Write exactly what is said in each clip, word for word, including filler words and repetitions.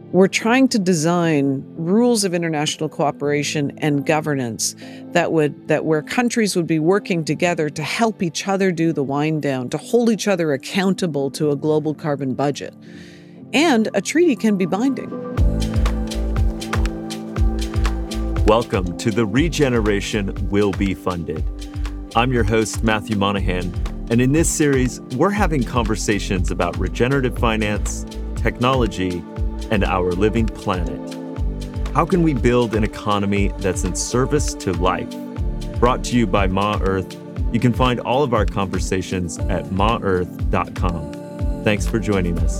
we're trying to design rules of international cooperation and governance that would that where countries would be working together to help each other do the wind down, to hold each other accountable to a global carbon budget. And a treaty can be binding. Welcome to The Regeneration Will Be Funded. I'm your host, Matthew Monahan, and in this series, we're having conversations about regenerative finance, technology, and our living planet. How can we build an economy that's in service to life? Brought to you by Ma Earth. You can find all of our conversations at ma earth dot com. Thanks for joining us.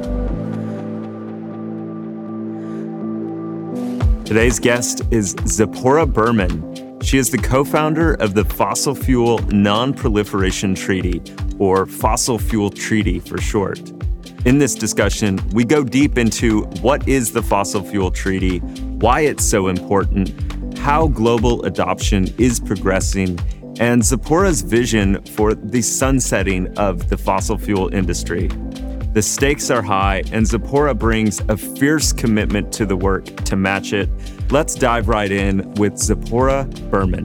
Today's guest is Zipporah Berman. She is the co-founder of the Fossil Fuel Non-Proliferation Treaty, or Fossil Fuel Treaty for short. In this discussion, we go deep into what is the Fossil Fuel Treaty, why it's so important, how global adoption is progressing, and Zipporah's vision for the sunsetting of the fossil fuel industry. The stakes are high, and Zipporah brings a fierce commitment to the work to match it. Let's dive right in with Zipporah Berman.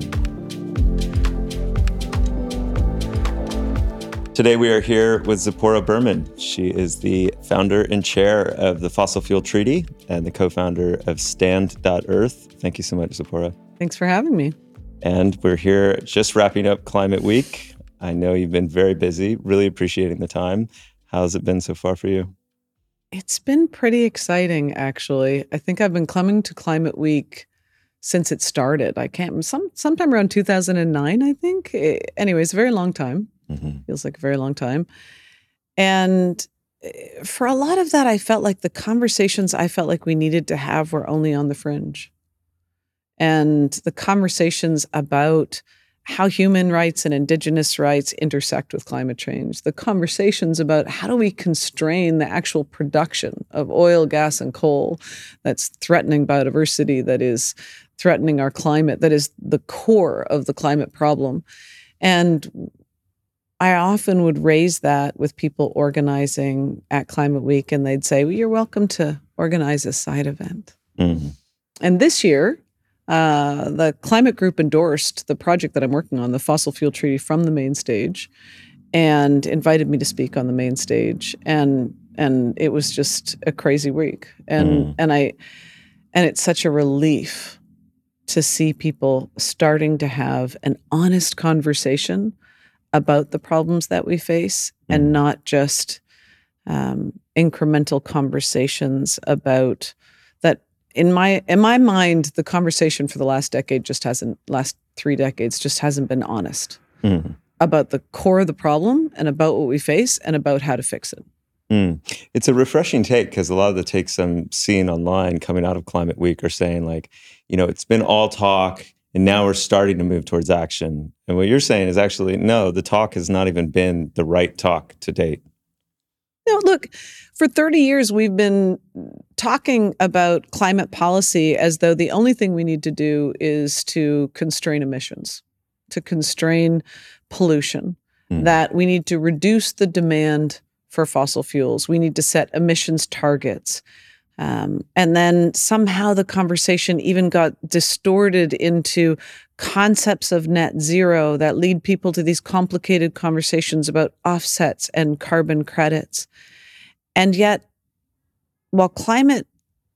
Today we are here with Zipporah Berman. She is the founder and chair of the Fossil Fuel Treaty and the co-founder of Stand dot Earth. Thank you so much, Zipporah. Thanks for having me. And we're here just wrapping up Climate Week. I know you've been very busy, really appreciating the time. How's it been so far for you? It's been pretty exciting, actually. I think I've been coming to Climate Week since it started. I can't, some sometime around two thousand nine, I think. It, anyways, a very long time. Mm-hmm. Feels like a very long time. And for a lot of that, I felt like the conversations I felt like we needed to have were only on the fringe. And the conversations about how human rights and indigenous rights intersect with climate change, the conversations about how do we constrain the actual production of oil, gas, and coal that's threatening biodiversity, that is threatening our climate, that is the core of the climate problem. And I often would raise that with people organizing at Climate Week, and they'd say, well, you're welcome to organize a side event. Mm-hmm. And this year, uh, the climate group endorsed the project that I'm working on, the Fossil Fuel Treaty, from the main stage, and invited me to speak on the main stage. And and it was just a crazy week. And mm. and I and it's such a relief to see people starting to have an honest conversation about the problems that we face, mm. and not just um, incremental conversations about that. In my in my mind, the conversation for the last decade just hasn't, last three decades just hasn't been honest mm. about the core of the problem and about what we face and about how to fix it. Mm. It's a refreshing take, because a lot of the takes I'm seeing online coming out of Climate Week are saying, like, you know, it's been all talk, and now we're starting to move towards action. And what you're saying is actually, no, the talk has not even been the right talk to date. No, look, for thirty years, we've been talking about climate policy as though the only thing we need to do is to constrain emissions, to constrain pollution, mm. that we need to reduce the demand for fossil fuels. We need to set emissions targets. Um, and then somehow the conversation even got distorted into concepts of net zero that lead people to these complicated conversations about offsets and carbon credits. And yet, while climate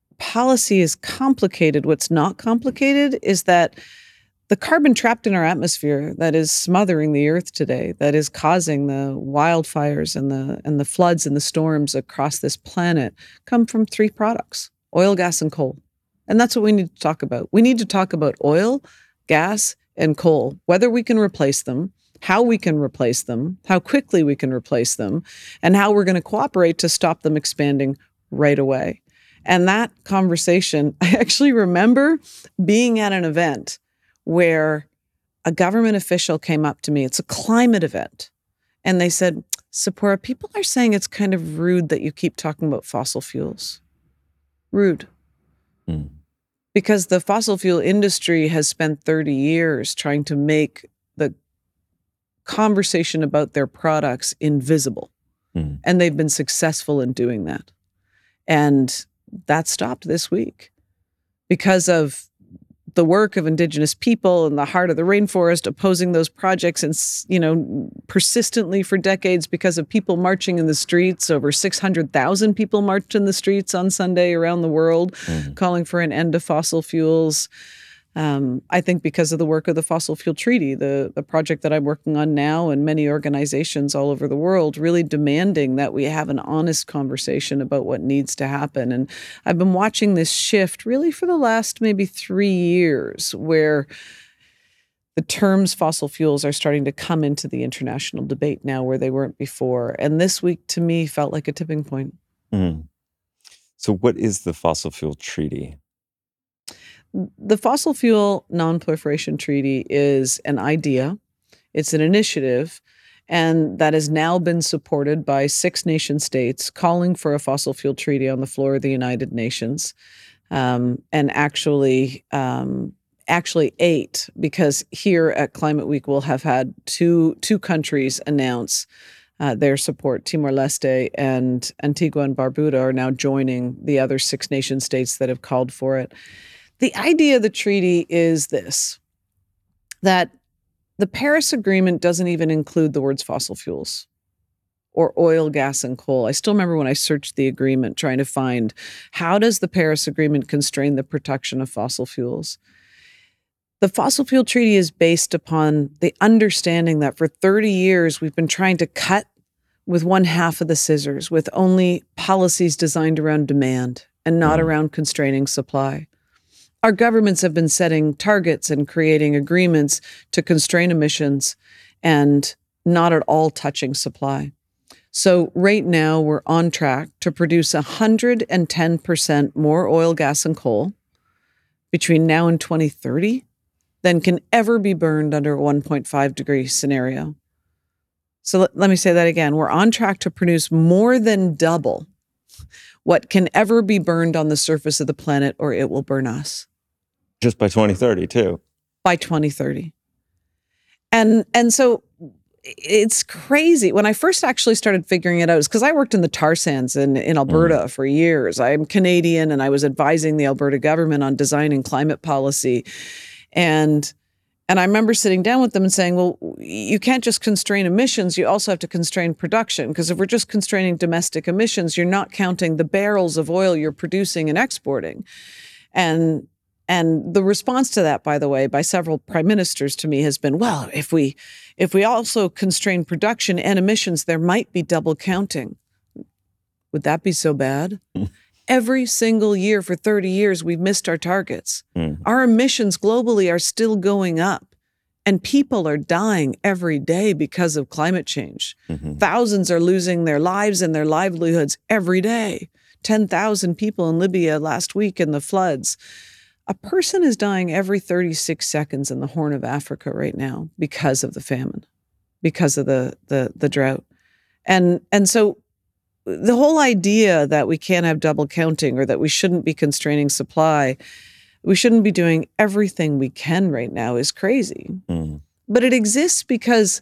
policy is complicated, what's not complicated is that the carbon trapped in our atmosphere that is smothering the earth today, that is causing the wildfires and the and the floods and the storms across this planet, come from three products: oil, gas, and coal. And that's what we need to talk about. We need to talk about oil, gas, and coal, whether we can replace them, how we can replace them, how quickly we can replace them, and how we're going to cooperate to stop them expanding right away. And that conversation, I actually remember being at an event where a government official came up to me. It's a climate event. And they said, Zipporah, people are saying it's kind of rude that you keep talking about fossil fuels. Rude. Mm. Because the fossil fuel industry has spent thirty years trying to make the conversation about their products invisible. Mm. And they've been successful in doing that. And that stopped this week because of the work of Indigenous people in the heart of the rainforest opposing those projects and, you know, persistently for decades because of people marching in the streets. Over six hundred thousand people marched in the streets on Sunday around the world, mm-hmm. calling for an end to fossil fuels. Um, I think because of the work of the Fossil Fuel Treaty, the, the project that I'm working on now, and many organizations all over the world really demanding that we have an honest conversation about what needs to happen. And I've been watching this shift really for the last maybe three years where the terms fossil fuels are starting to come into the international debate now where they weren't before. And this week, to me, felt like a tipping point. Mm. So what is the Fossil Fuel Treaty? The Fossil Fuel Non-Proliferation Treaty is an idea, it's an initiative, and that has now been supported by six nation states calling for a fossil fuel treaty on the floor of the United Nations, um, and actually, um, actually eight, because here at Climate Week we'll have had two two countries announce uh, their support. Timor-Leste and Antigua and Barbuda are now joining the other six nation states that have called for it. The idea of the treaty is this, that the Paris Agreement doesn't even include the words fossil fuels or oil, gas, and coal. I still remember when I searched the agreement trying to find how does the Paris Agreement constrain the production of fossil fuels? The Fossil Fuel Treaty is based upon the understanding that for thirty years we've been trying to cut with one half of the scissors, with only policies designed around demand and not around constraining supply. Our governments have been setting targets and creating agreements to constrain emissions and not at all touching supply. So right now we're on track to produce one hundred ten percent more oil, gas, and coal between now and twenty thirty than can ever be burned under a one point five degree scenario. So let, let me say that again. We're on track to produce more than double what can ever be burned on the surface of the planet, or it will burn us. Just by twenty thirty, too. By twenty thirty. And and so it's crazy. When I first actually started figuring it out, is because I worked in the tar sands in, in Alberta mm. for years. I'm Canadian, and I was advising the Alberta government on designing climate policy. And And I remember sitting down with them and saying, well, you can't just constrain emissions, you also have to constrain production. Because if we're just constraining domestic emissions, you're not counting the barrels of oil you're producing and exporting. And and the response to that, by the way, by several prime ministers to me has been, well, if we if we also constrain production and emissions, there might be double counting. Would that be so bad? Mm. Every single year for thirty years, we've missed our targets. Mm. Our emissions globally are still going up, and people are dying every day because of climate change. Mm-hmm. Thousands are losing their lives and their livelihoods every day. ten thousand people in Libya last week in the floods. A person is dying every thirty-six seconds in the Horn of Africa right now because of the famine, because of the the, the drought. And, and so the whole idea that we can't have double counting or that we shouldn't be constraining supply, we shouldn't be doing everything we can right now is crazy. Mm. But it exists because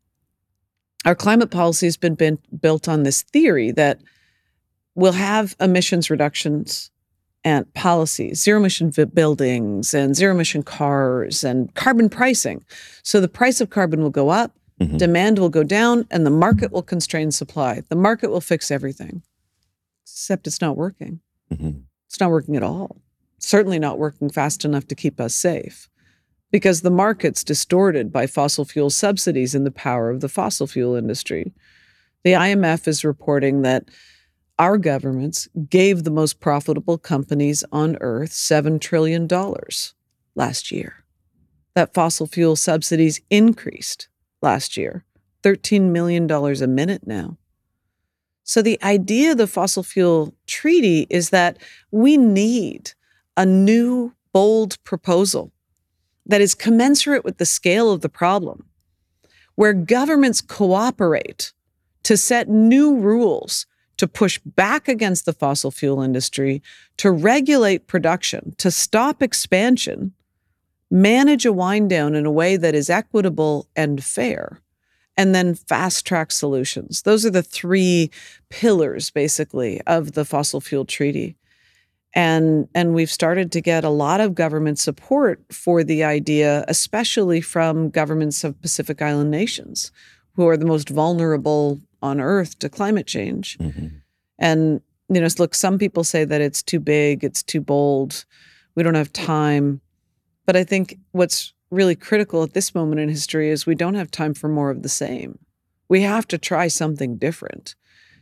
our climate policy has been, been built on this theory that we'll have emissions reductions and policies, zero emission buildings and zero emission cars and carbon pricing. So the price of carbon will go up, mm-hmm. demand will go down, and the market will constrain supply. The market will fix everything, except it's not working. Mm-hmm. It's not working at all. Certainly not working fast enough to keep us safe, because the market's distorted by fossil fuel subsidies and the power of the fossil fuel industry. The I M F is reporting that our governments gave the most profitable companies on earth seven trillion dollars last year. That fossil fuel subsidies increased last year, thirteen million dollars a minute now. So the idea of the Fossil Fuel Treaty is that we need a new, bold proposal that is commensurate with the scale of the problem, where governments cooperate to set new rules to push back against the fossil fuel industry, to regulate production, to stop expansion, manage a wind down in a way that is equitable and fair, and then fast track solutions. Those are the three pillars, basically, of the Fossil Fuel Treaty. And, and we've started to get a lot of government support for the idea, especially from governments of Pacific Island nations, who are the most vulnerable on Earth to climate change. Mm-hmm. And, you know, look, some people say that it's too big, it's too bold, we don't have time. But I think what's really critical at this moment in history is we don't have time for more of the same. We have to try something different.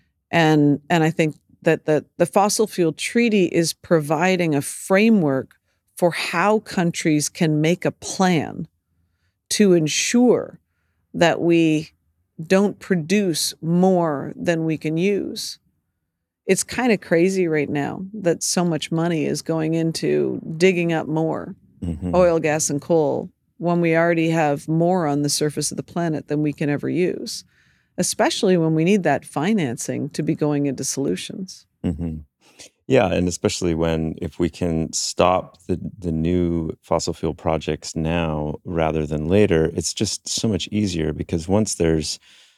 And, and I think that the, the Fossil Fuel Treaty is providing a framework for how countries can make a plan to ensure that we don't produce more than we can use. It's kind of crazy right now that so much money is going into digging up more mm-hmm. oil, gas, and coal when we already have more on the surface of the planet than we can ever use, especially when we need that financing to be going into solutions. Mm-hmm. Yeah, and especially when if we can stop the, the new fossil fuel projects now rather than later, it's just so much easier because once there's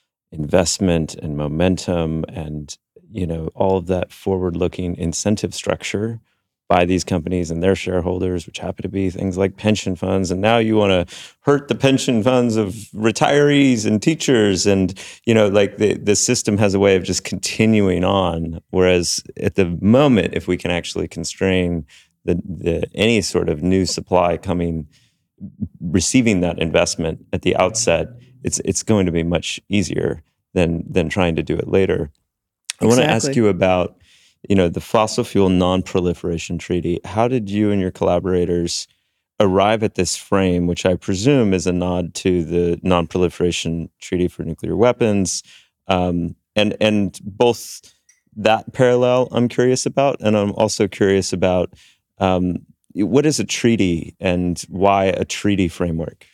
investment and momentum and, you know, all of that forward-looking incentive structure by these companies and their shareholders, which happen to be things like pension funds. And now you want to hurt the pension funds of retirees and teachers. And, you know, like the, the system has a way of just continuing on. Whereas at the moment, if we can actually constrain the, the any sort of new supply coming, receiving that investment at the outset, it's it's going to be much easier than than trying to do it later. I exactly. want to ask you about, you know, the Fossil Fuel Non-Proliferation Treaty. How did you and your collaborators arrive at this frame, which I presume is a nod to the Non-Proliferation Treaty for Nuclear Weapons, um, and and both that parallel I'm curious about, and I'm also curious about um, what is a treaty and why a treaty framework?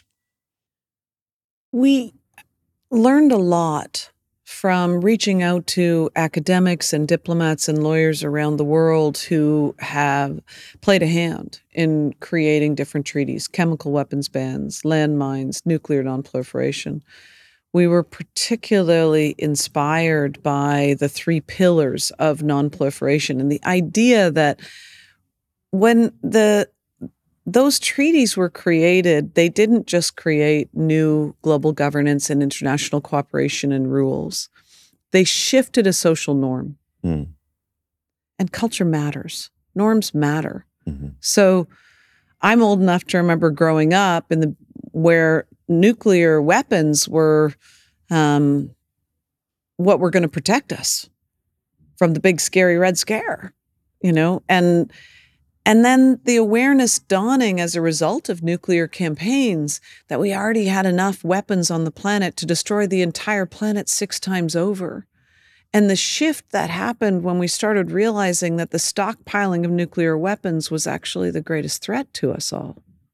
We learned a lot from reaching out to academics and diplomats and lawyers around the world who have played a hand in creating different treaties, chemical weapons bans, landmines, nuclear nonproliferation. We were particularly inspired by the three pillars of nonproliferation and the idea that when the those treaties were created, they didn't just create new global governance and international cooperation and rules. They shifted a social norm. Mm. And culture matters. Norms matter. Mm-hmm. So I'm old enough to remember growing up in the where nuclear weapons were um, what were going to protect us from the big, scary Red Scare, you know, and And then the awareness dawning as a result of nuclear campaigns that we already had enough weapons on the planet to destroy the entire planet six times over. And the shift that happened when we started realizing that the stockpiling of nuclear weapons was actually the greatest threat to us all.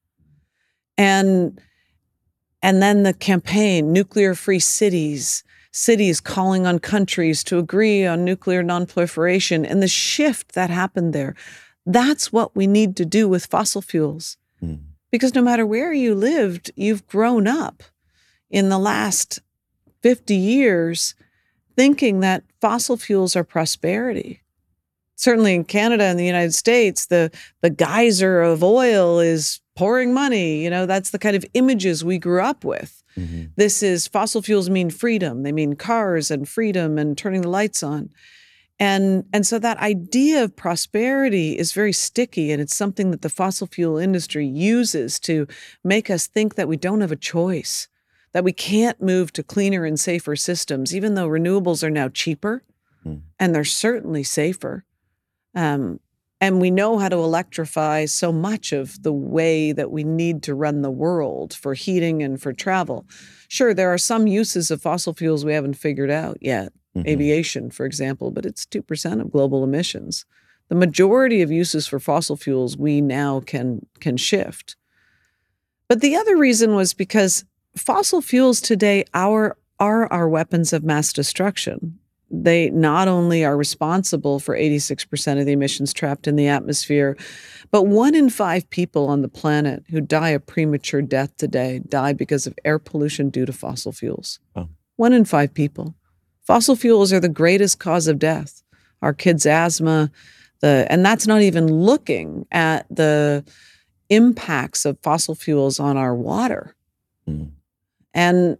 And, and then the campaign, nuclear-free cities, cities calling on countries to agree on nuclear nonproliferation, and the shift that happened there. That's what we need to do with fossil fuels. Mm. Because no matter where you lived, you've grown up in the last fifty years thinking that fossil fuels are prosperity. Certainly in Canada and the United States, the, the geyser of oil is pouring money. You know, that's the kind of images we grew up with. Mm-hmm. This is, fossil fuels mean freedom. They mean cars and freedom and turning the lights on. And and so that idea of prosperity is very sticky, and it's something that the fossil fuel industry uses to make us think that we don't have a choice, that we can't move to cleaner and safer systems, even though renewables are now cheaper, mm. and they're certainly safer. Um, and we know how to electrify so much of the way that we need to run the world for heating and for travel. Sure, there are some uses of fossil fuels we haven't figured out yet. Mm-hmm. Aviation, for example, but it's two percent of global emissions. The majority of uses for fossil fuels we now can can shift. But the other reason was because fossil fuels today are, are our weapons of mass destruction. They not only are responsible for eighty-six percent of the emissions trapped in the atmosphere, but one in five people on the planet who die a premature death today die because of air pollution due to fossil fuels. Oh. One in five people. Fossil fuels are the greatest cause of death. Our kids' asthma, The and that's not even looking at the impacts of fossil fuels on our water. Mm. And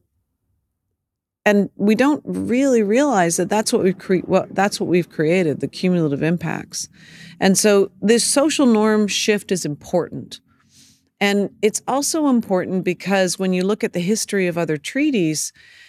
and we don't really realize that that's what we've cre- well, that's what we've created, the cumulative impacts. And so this social norm shift is important. And it's also important because when you look at the history of other treaties,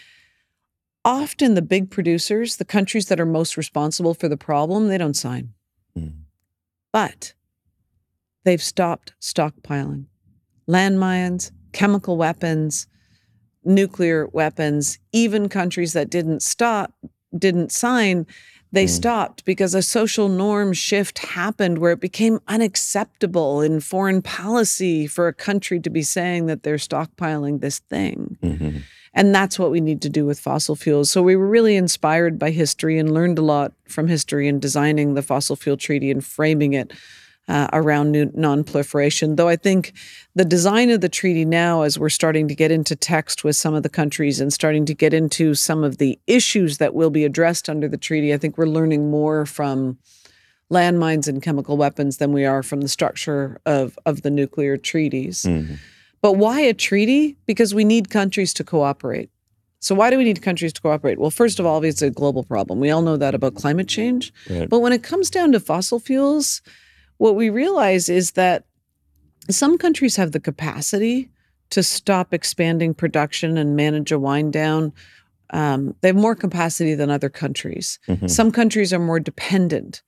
often the big producers, the countries that are most responsible for the problem, they don't sign. Mm. But they've stopped stockpiling. Landmines, chemical weapons, nuclear weapons, even countries that didn't stop, didn't sign, they mm. stopped because a social norm shift happened where it became unacceptable in foreign policy for a country to be saying that they're stockpiling this thing. Mm-hmm. And that's what we need to do with fossil fuels. So we were really inspired by history and learned a lot from history in designing the Fossil Fuel Treaty and framing it Uh, around new non-proliferation, though I think the design of the treaty now, as we're starting to get into text with some of the countries and starting to get into some of the issues that will be addressed under the treaty, I think we're learning more from landmines and chemical weapons than we are from the structure of, of the nuclear treaties. Mm-hmm. But why a treaty? Because we need countries to cooperate. So why do we need countries to cooperate? Well, first of all, it's a global problem. We all know that about climate change. Right. But when it comes down to fossil fuels, what we realize is that some countries have the capacity to stop expanding production and manage a wind down. Um, they have more capacity than other countries. Mm-hmm. Some countries are more dependent.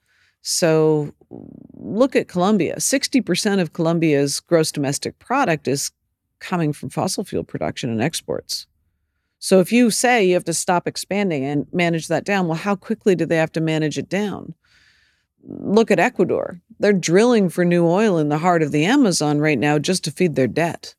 So look at Colombia. sixty percent of Colombia's gross domestic product is coming from fossil fuel production and exports. So if you say you have to stop expanding and manage that down, well, how quickly do they have to manage it down? Look at Ecuador. They're drilling for new oil in the heart of the Amazon right now just to feed their debt.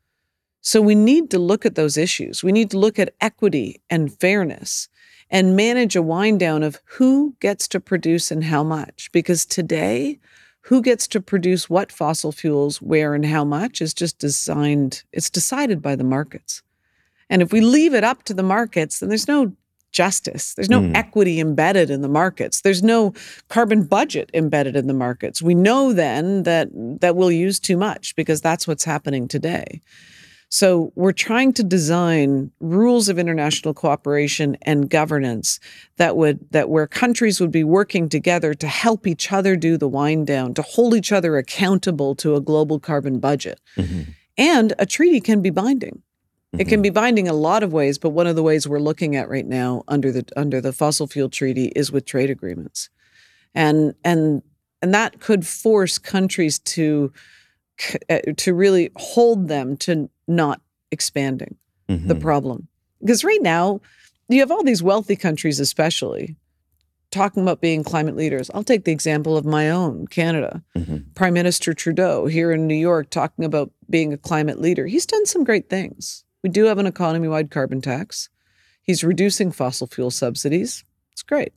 So we need to look at those issues. We need to look at equity and fairness and manage a wind down of who gets to produce and how much. Because today, who gets to produce what fossil fuels, where and how much is just designed, it's decided by the markets. And if we leave it up to the markets, then there's no justice. There's no mm. equity embedded in the markets. There's no carbon budget embedded in the markets. We know then that that we'll use too much because that's what's happening today. So we're trying to design rules of international cooperation and governance that would that where countries would be working together to help each other do the wind down, to hold each other accountable to a global carbon budget. Mm-hmm. And a treaty can be binding. It can be binding a lot of ways, but one of the ways we're looking at right now under the under the Fossil Fuel Treaty is with trade agreements, and and and that could force countries to uh, to really hold them to not expanding mm-hmm. the problem. Because right now you have all these wealthy countries, especially talking about being climate leaders. I'll take the example of my own Canada. Mm-hmm. Prime Minister Trudeau here in New York talking about being a climate leader. He's done some great things. We do have an economy-wide carbon tax. He's reducing fossil fuel subsidies. It's great.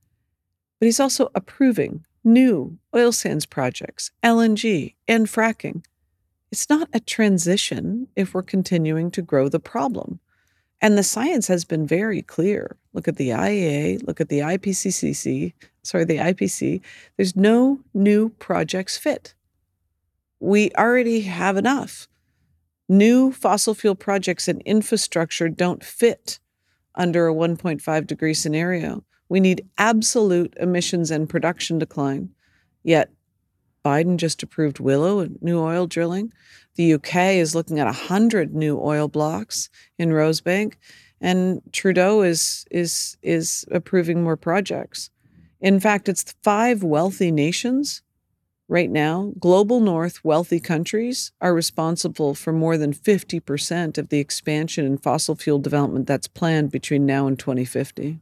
But he's also approving new oil sands projects, L N G, and fracking. It's not a transition if we're continuing to grow the problem. And the science has been very clear. Look at the I E A, look at the I P C C, sorry, the I P C. There's no new projects fit. We already have enough. New fossil fuel projects and infrastructure don't fit under a one point five degree scenario. We need absolute emissions and production decline. Yet Biden just approved Willow and new oil drilling. The U K is looking at one hundred new oil blocks in Rosebank, and Trudeau is is is approving more projects. In fact, it's five wealthy nations right now, global north wealthy countries are responsible for more than fifty percent of the expansion in fossil fuel development that's planned between now and twenty fifty.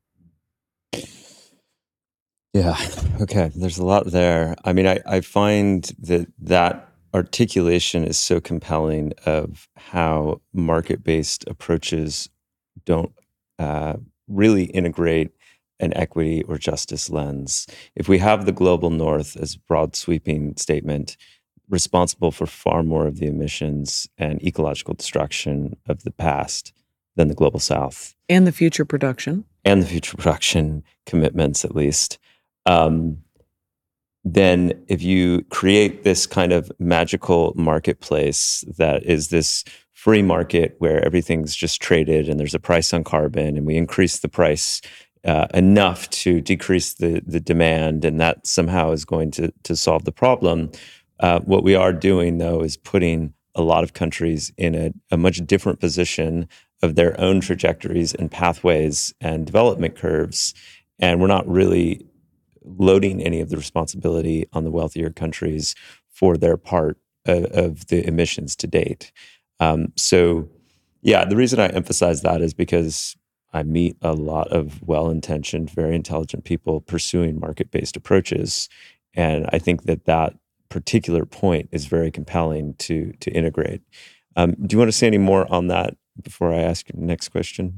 Yeah. Okay. There's a lot there. I mean, I, I find that that articulation is so compelling of how market-based approaches don't uh, really integrate an equity or justice lens. If we have the global north as a broad sweeping statement, responsible for far more of the emissions and ecological destruction of the past than the global south. And the future production. And the future production commitments, at least. Um, then if you create this kind of magical marketplace that is this free market where everything's just traded and there's a price on carbon, and we increase the price uh, enough to decrease the the demand, and that somehow is going to to solve the problem. Uh, what we are doing, though, is putting a lot of countries in a, a much different position of their own trajectories and pathways and development curves, and we're not really loading any of the responsibility on the wealthier countries for their part of, of the emissions to date. Um, so, yeah, the reason I emphasize that is because I meet a lot of well-intentioned, very intelligent people pursuing market-based approaches, and I think that that particular point is very compelling to to integrate. Um, do you want to say any more on that before I ask your next question?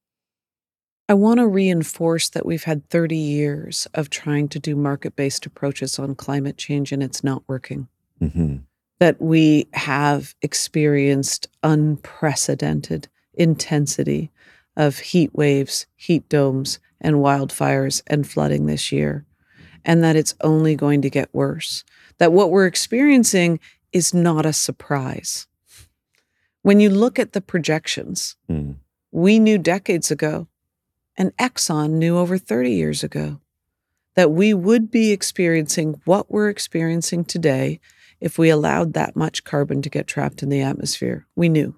I want to reinforce that we've had thirty years of trying to do market-based approaches on climate change, and it's not working. Mm-hmm. That we have experienced unprecedented intensity of heat waves, heat domes, and wildfires and flooding this year, and that it's only going to get worse. That what we're experiencing is not a surprise. When you look at the projections, Mm. we knew decades ago, and Exxon knew over thirty years ago, that we would be experiencing what we're experiencing today if we allowed that much carbon to get trapped in the atmosphere. We knew.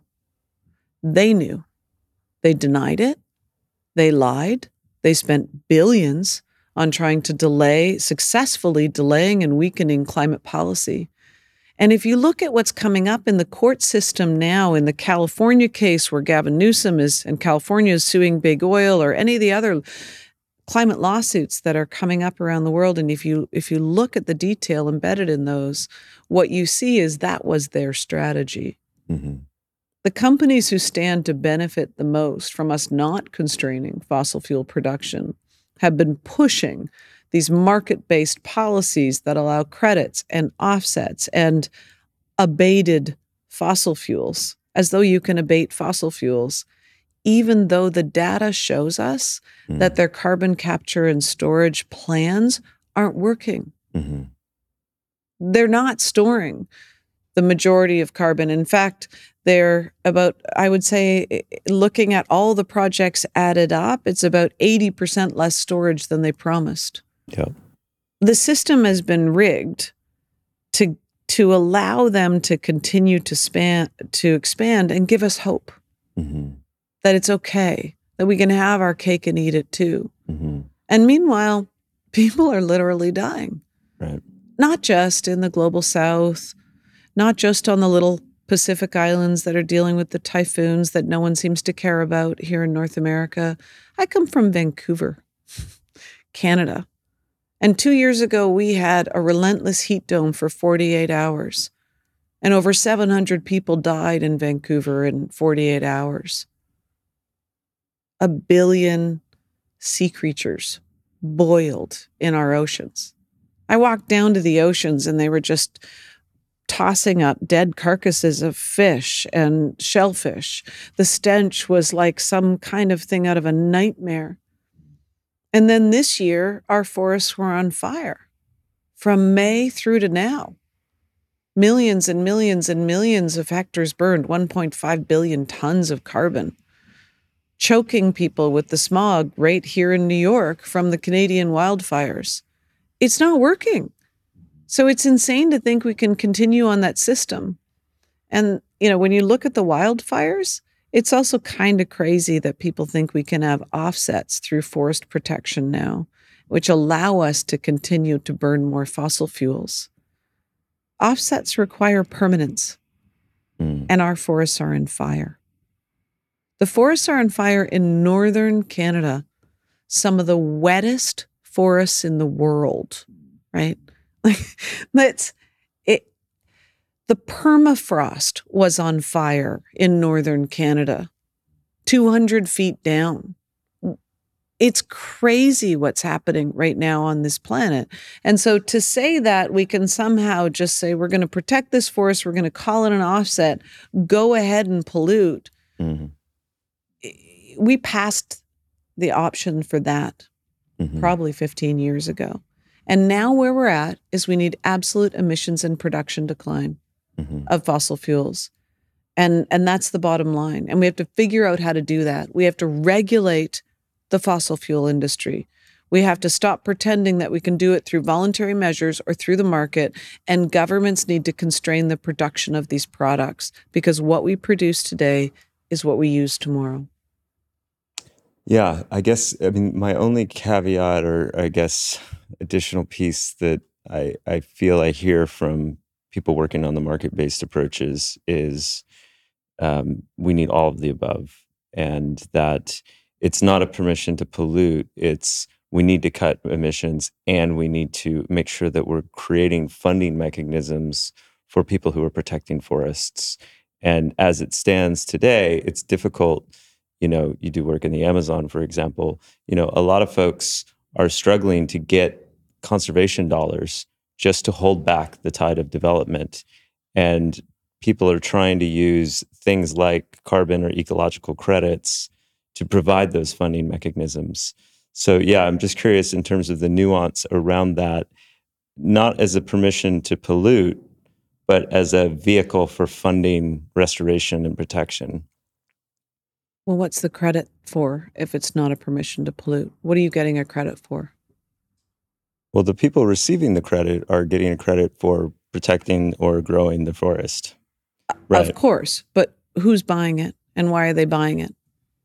They knew. They denied it. They lied. They spent billions on trying to delay, successfully delaying and weakening climate policy. And if you look at what's coming up in the court system now, in the California case where Gavin Newsom is, and California is suing big oil, or any of the other climate lawsuits that are coming up around the world, and if you if you look at the detail embedded in those, what you see is that was their strategy. Mm-hmm. The companies who stand to benefit the most from us not constraining fossil fuel production have been pushing these market-based policies that allow credits and offsets and abated fossil fuels, as though you can abate fossil fuels, even though the data shows us mm. that their carbon capture and storage plans aren't working. Mm-hmm. They're not storing the majority of carbon. In fact, they're about, I would say, looking at all the projects added up, it's about eighty percent less storage than they promised. Yeah. The system has been rigged to to allow them to continue to span to expand and give us hope mm-hmm. that it's okay, that we can have our cake and eat it too. Mm-hmm. And meanwhile, people are literally dying. Right. Not just in the global south, not just on the little Pacific islands that are dealing with the typhoons that no one seems to care about here in North America. I come from Vancouver, Canada. And two years ago, we had a relentless heat dome for forty-eight hours. And over seven hundred people died in Vancouver in forty-eight hours. A billion sea creatures boiled in our oceans. I walked down to the oceans and they were just tossing up dead carcasses of fish and shellfish. The stench was like some kind of thing out of a nightmare. And then this year, our forests were on fire from May through to now. Millions and millions and millions of hectares burned, one point five billion tons of carbon, choking people with the smog right here in New York from the Canadian wildfires. It's not working. So it's insane to think we can continue on that system. And, you know, when you look at the wildfires, it's also kind of crazy that people think we can have offsets through forest protection now, which allow us to continue to burn more fossil fuels. Offsets require permanence, mm. and our forests are in fire. The forests are on fire in northern Canada, some of the wettest forests in the world, right? Like, that's it. The permafrost was on fire in northern Canada, two hundred feet down. It's crazy what's happening right now on this planet. And so to say that we can somehow just say, we're going to protect this forest, we're going to call it an offset, go ahead and pollute. Mm-hmm. We passed the option for that mm-hmm. probably fifteen years ago. And now where we're at is we need absolute emissions and production decline mm-hmm. of fossil fuels. And, and that's the bottom line. And we have to figure out how to do that. We have to regulate the fossil fuel industry. We have to stop pretending that we can do it through voluntary measures or through the market, and governments need to constrain the production of these products, because what we produce today is what we use tomorrow. Yeah, I guess, I mean, my only caveat, or I guess additional piece that I, I feel I hear from people working on the market-based approaches is um, we need all of the above, and that it's not a permission to pollute, it's we need to cut emissions, and we need to make sure that we're creating funding mechanisms for people who are protecting forests. And as it stands today, it's difficult. You know, you do work in the Amazon, for example. You know, a lot of folks are struggling to get conservation dollars just to hold back the tide of development. And people are trying to use things like carbon or ecological credits to provide those funding mechanisms. So yeah, I'm just curious in terms of the nuance around that, not as a permission to pollute, but as a vehicle for funding restoration and protection. Well, what's the credit for if it's not a permission to pollute? What are you getting a credit for? Well, the people receiving the credit are getting a credit for protecting or growing the forest. Right. Of course, but who's buying it and why are they buying it?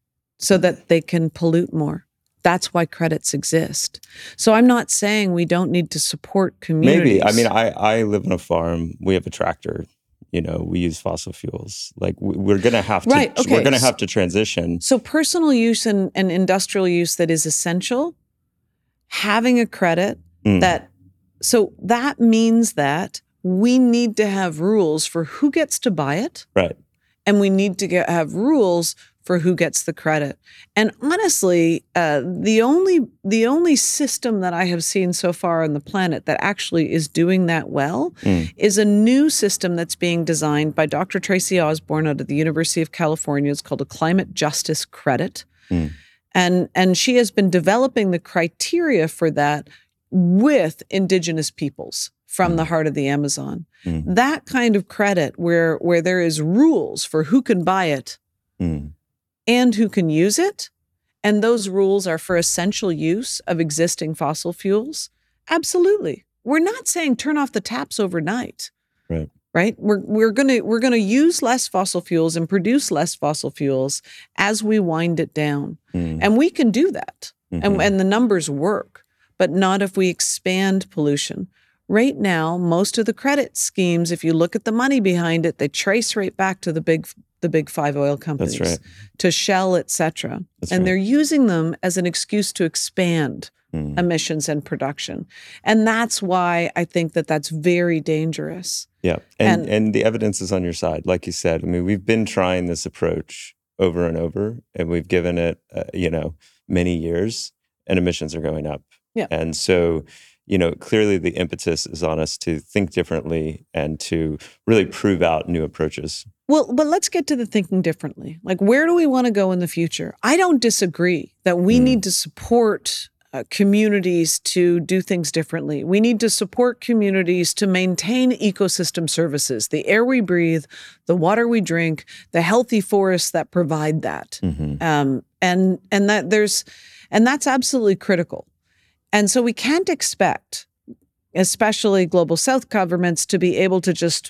So that they can pollute more. That's why credits exist. So I'm not saying we don't need to support communities. Maybe. I mean, I, I live on a farm. We have a tractor. You know, we use fossil fuels. Like we're going to have to, right, okay. we're going to have to transition. So personal use and, and industrial use that is essential, having a credit mm. that, so that means that we need to have rules for who gets to buy it. Right. And we need to get, have rules for who gets the credit. And honestly, uh, the only the only system that I have seen so far on the planet that actually is doing that well mm. is a new system that's being designed by Doctor Tracy Osborne out of the University of California. It's called a climate justice credit. Mm. And, and she has been developing the criteria for that with Indigenous peoples from mm. the heart of the Amazon. Mm. That kind of credit where, where there is rules for who can buy it mm. and who can use it, and those rules are for essential use of existing fossil fuels, absolutely. We're not saying turn off the taps overnight. Right. Right? We're we're gonna we're gonna use less fossil fuels and produce less fossil fuels as we wind it down. Mm. And we can do that. Mm-hmm. And, and the numbers work, but not if we expand pollution. Right now, most of the credit schemes, if you look at the money behind it, they trace right back to the big the big five oil companies, That's right. to Shell, et cetera. And right. they're using them as an excuse to expand mm. emissions and production. And that's why I think that that's very dangerous. Yeah, and, and and the evidence is on your side. Like you said, I mean, we've been trying this approach over and over, and we've given it, uh, you know, many years, and emissions are going up. Yeah. And so, you know, clearly the impetus is on us to think differently and to really prove out new approaches. Well, but let's get to the thinking differently. Like, where do we want to go in the future? I don't disagree that we mm. need to support uh, communities to do things differently. We need to support communities to maintain ecosystem services, the air we breathe, the water we drink, the healthy forests that provide that. Mm-hmm. Um, and and that there's and that's absolutely critical. And so we can't expect, especially global South governments, to be able to just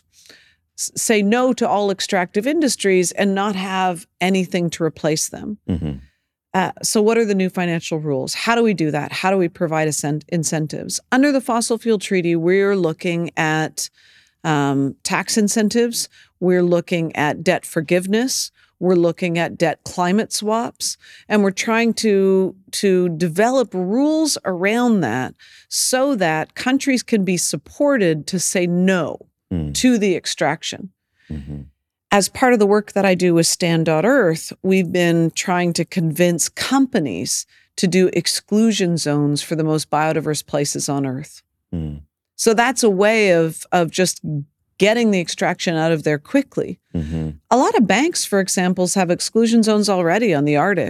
say no to all extractive industries and not have anything to replace them. Mm-hmm. Uh, so what are the new financial rules? How do we do that? How do we provide ascent- incentives? Under the Fossil Fuel Treaty, we're looking at um, tax incentives. We're looking at debt forgiveness. We're looking at debt climate swaps. And we're trying to, to develop rules around that so that countries can be supported to say no Mm. to the extraction. Mm-hmm. As part of the work that I do with Stand dot Earth, we've been trying to convince companies to do exclusion zones for the most biodiverse places on Earth. Mm. So that's a way of, of just getting the extraction out of there quickly. Mm-hmm. A lot of banks, for example, have exclusion zones already on the Arctic.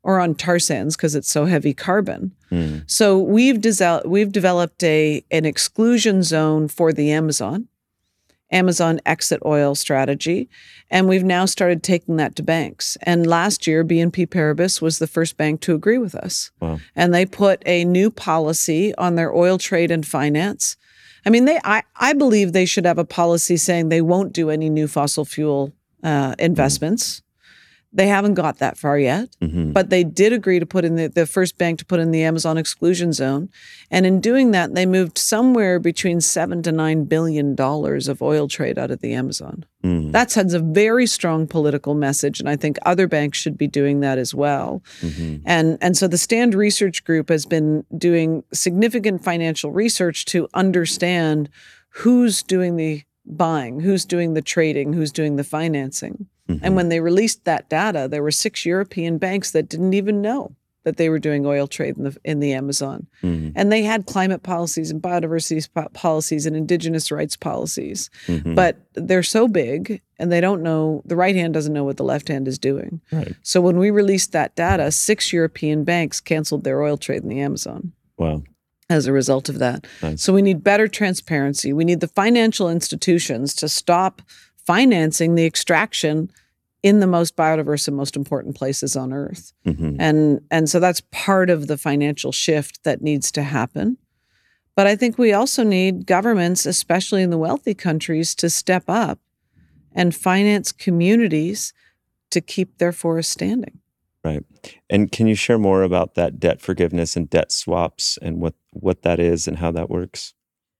or on tar sands because it's so heavy carbon. Mm. So we've de- we've developed a an exclusion zone for the Amazon, Amazon exit oil strategy, and we've now started taking that to banks. And last year, B N P Paribas was the first bank to agree with us. Wow. And they put a new policy on their oil trade and finance. I mean, they I, I believe they should have a policy saying they won't do any new fossil fuel uh, investments. Mm. They haven't got that far yet, mm-hmm. but they did agree to put in the, the first bank to put in the Amazon exclusion zone. And in doing that, they moved somewhere between seven to nine billion dollars of oil trade out of the Amazon. Mm. That sends a very strong political message. And I think other banks should be doing that as well. Mm-hmm. And, and so the Stand Research Group has been doing significant financial research to understand who's doing the buying, who's doing the trading, who's doing the financing. Mm-hmm. And when they released that data, there were six European banks that didn't even know that they were doing oil trade in the in the Amazon. Mm-hmm. And they had climate policies and biodiversity po- policies and indigenous rights policies. Mm-hmm. But they're so big and they don't know, the right hand doesn't know what the left hand is doing. Right. So when we released that data, six European banks canceled their oil trade in the Amazon. Wow. As a result of that. Nice. So we need better transparency. We need the financial institutions to stop financing the extraction in the most biodiverse and most important places on Earth. Mm-hmm. And, and so that's part of the financial shift that needs to happen. But I think we also need governments, especially in the wealthy countries, to step up and finance communities to keep their forests standing. Right. And can you share more about that debt forgiveness and debt swaps and what, what that is and how that works?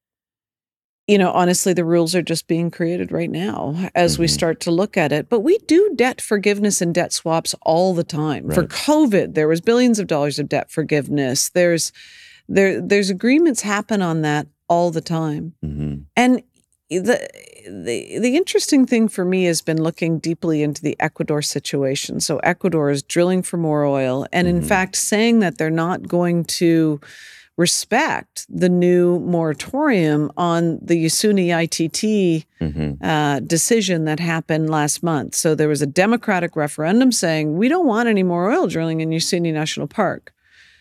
You know, honestly, the rules are just being created right now as mm-hmm. we start to look at it. But we do debt forgiveness and debt swaps all the time. Right. For COVID, there was billions of dollars of debt forgiveness. There's there there's agreements happen on that all the time. Mm-hmm. And the the the interesting thing for me has been looking deeply into the Ecuador situation. So Ecuador is drilling for more oil, and mm-hmm. in fact, saying that they're not going to respect the new moratorium on the Yasuni I T T mm-hmm. uh, decision that happened last month. So there was a democratic referendum saying, we don't want any more oil drilling in Yasuni National Park.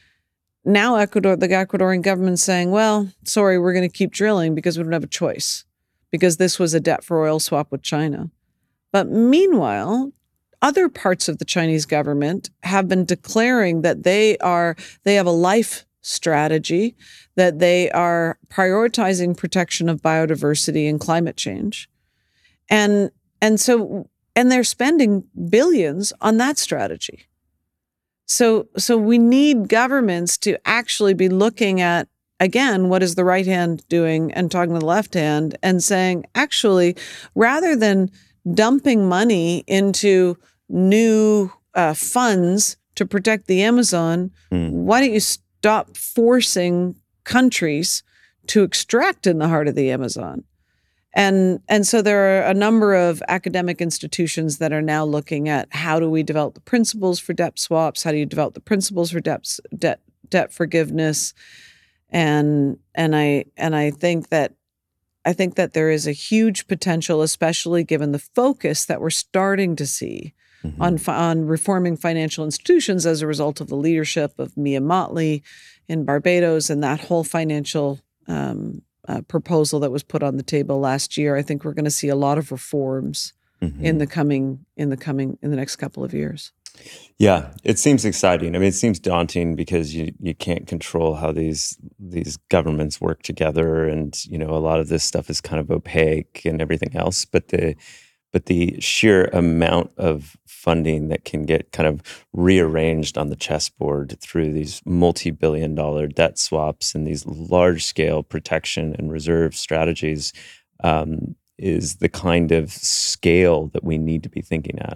Now Ecuador, the Ecuadorian government's saying, well, sorry, we're going to keep drilling because we don't have a choice, because this was a debt for oil swap with China. But meanwhile, other parts of the Chinese government have been declaring that they are they have a life strategy, that they are prioritizing protection of biodiversity and climate change. And and so and they're spending billions on that strategy. So so we need governments to actually be looking at, again, what is the right hand doing and talking to the left hand and saying, actually, rather than dumping money into new uh, funds to protect the Amazon, mm. why don't you stop forcing countries to extract in the heart of the Amazon? And and so there are a number of academic institutions that are now looking at how do we develop the principles for debt swaps? How do you develop the principles for debt debt debt forgiveness? And and I and I think that I think that there is a huge potential, especially given the focus that we're starting to see Mm-hmm. on on reforming financial institutions as a result of the leadership of Mia Mottley in Barbados and that whole financial um, uh, proposal that was put on the table last year. I think we're going to see a lot of reforms mm-hmm. in the coming in the coming in the next couple of years. Yeah, it seems exciting. I mean, it seems daunting because you you can't control how these these governments work together, and you know a lot of this stuff is kind of opaque and everything else. But the But the sheer amount of funding that can get kind of rearranged on the chessboard through these multi-billion dollar debt swaps and these large-scale protection and reserve strategies um, is the kind of scale that we need to be thinking at.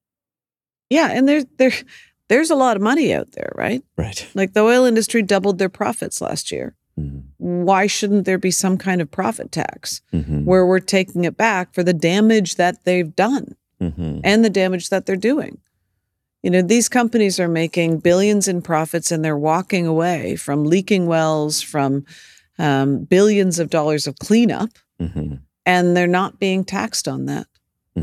Yeah, and there's there, there's a lot of money out there, right? Right. Like the oil industry doubled their profits last year. Mm-hmm. Why shouldn't there be some kind of profit tax mm-hmm. where we're taking it back for the damage that they've done mm-hmm. and the damage that they're doing? You know, these companies are making billions in profits and they're walking away from leaking wells, from um, billions of dollars of cleanup, mm-hmm. and they're not being taxed on that. Mm-hmm.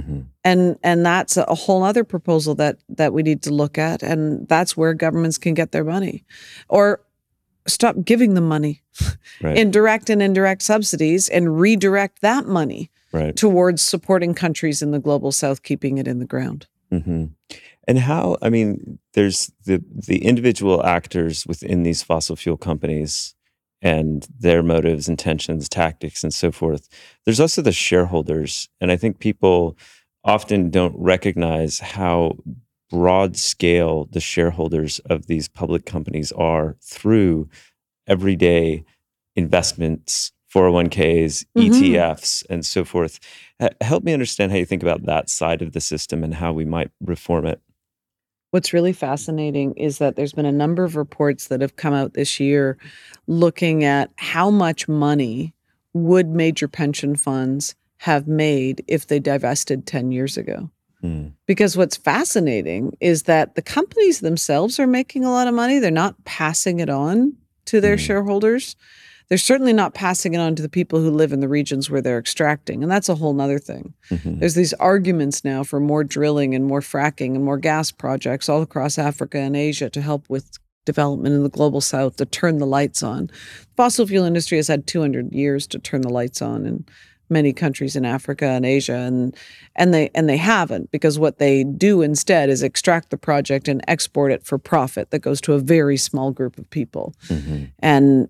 And and that's a whole other proposal that that we need to look at. And that's where governments can get their money. Or stop giving them money Right. in direct and indirect subsidies and redirect that money Right. towards supporting countries in the global south, keeping it in the ground. Mm-hmm. And how, I mean, there's the, the individual actors within these fossil fuel companies and their motives, intentions, tactics, and so forth. There's also the shareholders. And I think people often don't recognize how broad scale the shareholders of these public companies are through everyday investments, four oh one k's, Mhm. E T Fs, and so forth. H- help me understand how you think about that side of the system and how we might reform it. What's really fascinating is that there's been a number of reports that have come out this year looking at how much money would major pension funds have made if they divested ten years ago. Mm. Because what's fascinating is that the companies themselves are making a lot of money. They're not passing it on to their Mm. shareholders. They're certainly not passing it on to the people who live in the regions where they're extracting. And that's a whole nother thing. Mhm. There's these arguments now for more drilling and more fracking and more gas projects all across Africa and Asia to help with development in the global south, to turn the lights on. Fossil fuel industry has had two hundred years to turn the lights on in many countries in Africa and Asia, and and they and they haven't, because what they do instead is extract the project and export it for profit that goes to a very small group of people. Mhm. And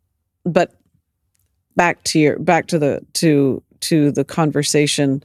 but back to your back to the to to the conversation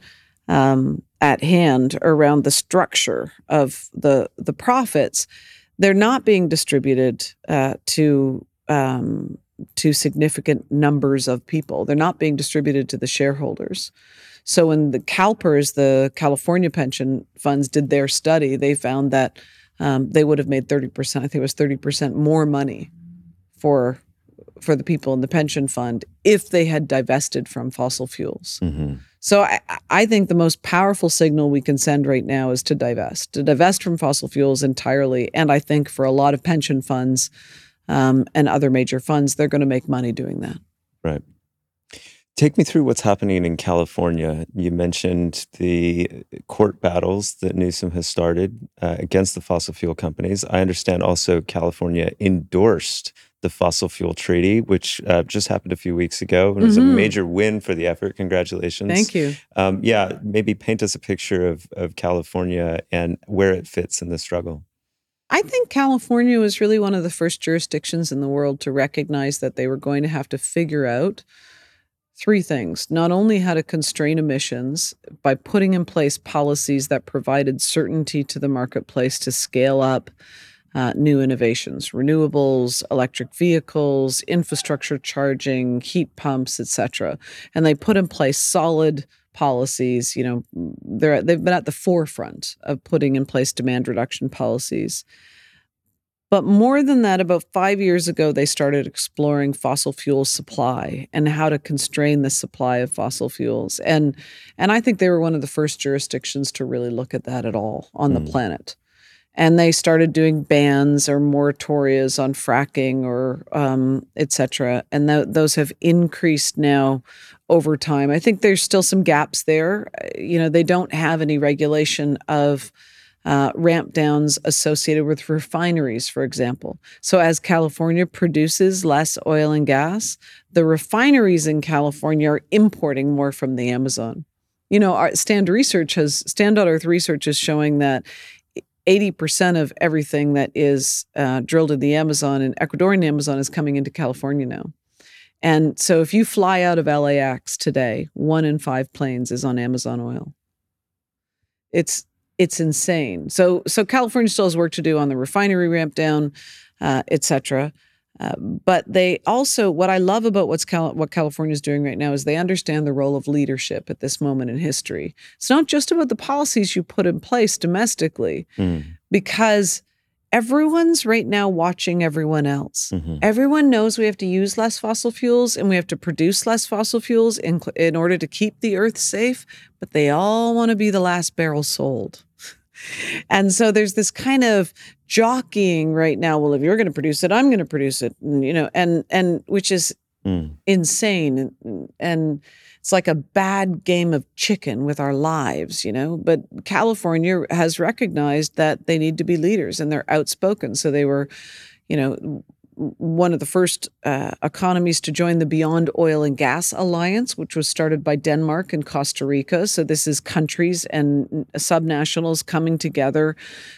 um, at hand around the structure of the the profits. They're not being distributed uh, to um, to significant numbers of people. They're not being distributed to the shareholders. So when the CalPERS, the California pension funds, did their study, they found that um, they would have made thirty percent. I think it was thirty percent more money for for the people in the pension fund if they had divested from fossil fuels. Mhm. So I, I think the most powerful signal we can send right now is to divest, to divest from fossil fuels entirely. And I think for a lot of pension funds um, and other major funds, they're going to make money doing that. Right. Take me through what's happening in California. You mentioned the court battles that Newsom has started uh, against the fossil fuel companies. I understand also California endorsed the fossil fuel treaty, which uh, just happened a few weeks ago. And it was a Mhm. major win for the effort. Congratulations. Thank you. Um, yeah, maybe paint us a picture of, of California and where it fits in the struggle. I think California was really one of the first jurisdictions in the world to recognize that they were going to have to figure out three things. Not only how to constrain emissions by putting in place policies that provided certainty to the marketplace to scale up uh, new innovations, renewables, electric vehicles, infrastructure charging, heat pumps, et cetera. And they put in place solid policies. You know, they're they've been at the forefront of putting in place demand reduction policies. But more than that, about five years ago, they started exploring fossil fuel supply and how to constrain the supply of fossil fuels. And and I think they were one of the first jurisdictions to really look at that at all on the Mm. planet. And they started doing bans or moratorias on fracking or um, et cetera. And th- those have increased now over time. I think there's still some gaps there. Uh, You know, they don't have any regulation of uh, ramp downs associated with refineries, for example. So as California produces less oil and gas, the refineries in California are importing more from the Amazon. You know, our Stand Research has Stand.Earth research is showing that eighty percent of everything that is uh, drilled in the Amazon and Ecuadorian Amazon is coming into California now. And so if you fly out of L A X today, one in five planes is on Amazon oil. It's it's insane. So so California still has work to do on the refinery ramp down, uh, et cetera. Uh, but they also, what I love about what's Cal- what California is doing right now is they understand the role of leadership at this moment in history. It's not just about the policies you put in place domestically, Mm. because everyone's right now watching everyone else. Mhm. Everyone knows we have to use less fossil fuels and we have to produce less fossil fuels in, in order to keep the earth safe, but they all want to be the last barrel sold. And so there's this kind of jockeying right now. Well, if you're going to produce it, I'm going to produce it, and, you know, and and which is Mm. insane. And, and it's like a bad game of chicken with our lives, you know. But California has recognized that they need to be leaders, and they're outspoken. So they were, you know, one of the first uh, economies to join the Beyond Oil and Gas Alliance, which was started by Denmark and Costa Rica. So this is countries and subnationals coming together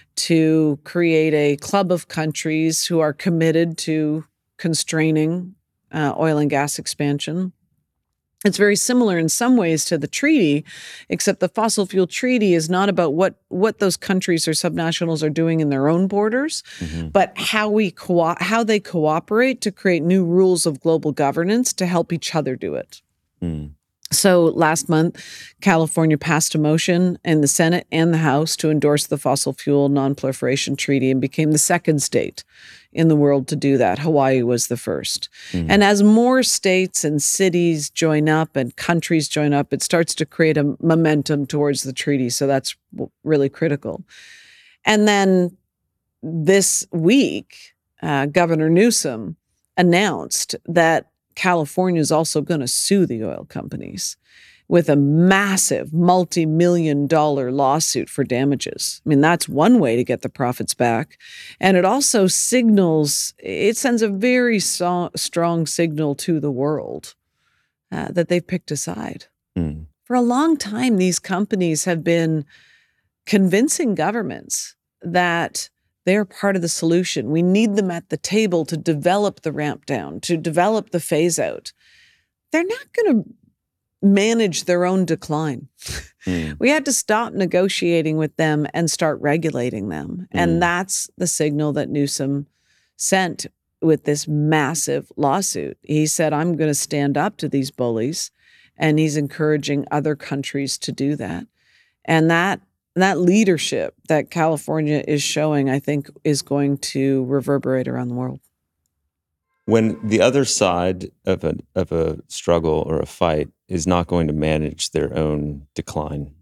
to create a club of countries who are committed to constraining uh, oil and gas expansion. It's very similar in some ways to the treaty, except the fossil fuel treaty is not about what, what those countries or subnationals are doing in their own borders, mm-hmm. but how we co- how they cooperate to create new rules of global governance to help each other do it. Mm. So last month, California passed a motion in the Senate and the House to endorse the Fossil Fuel Non-Proliferation Treaty and became the second state in the world to do that. Hawaii was the first. Mm. And as more states and cities join up and countries join up, it starts to create a momentum towards the treaty. So that's really critical. And then this week, uh, Governor Newsom announced that California is also going to sue the oil companies with a massive multi-million dollar lawsuit for damages. I mean, that's one way to get the profits back. And it also signals, it sends a very so- strong signal to the world uh, that they've picked a side. Mm. For a long time, these companies have been convincing governments that they're part of the solution. We need them at the table to develop the ramp down, to develop the phase out. They're not going to manage their own decline. Mm. We had to stop negotiating with them and start regulating them. Mm. And that's the signal that Newsom sent with this massive lawsuit. He said, I'm going to stand up to these bullies, and he's encouraging other countries to do that. And that that leadership that California is showing, I think, is going to reverberate around the world. When the other side of a of a struggle or a fight is not going to manage their own decline,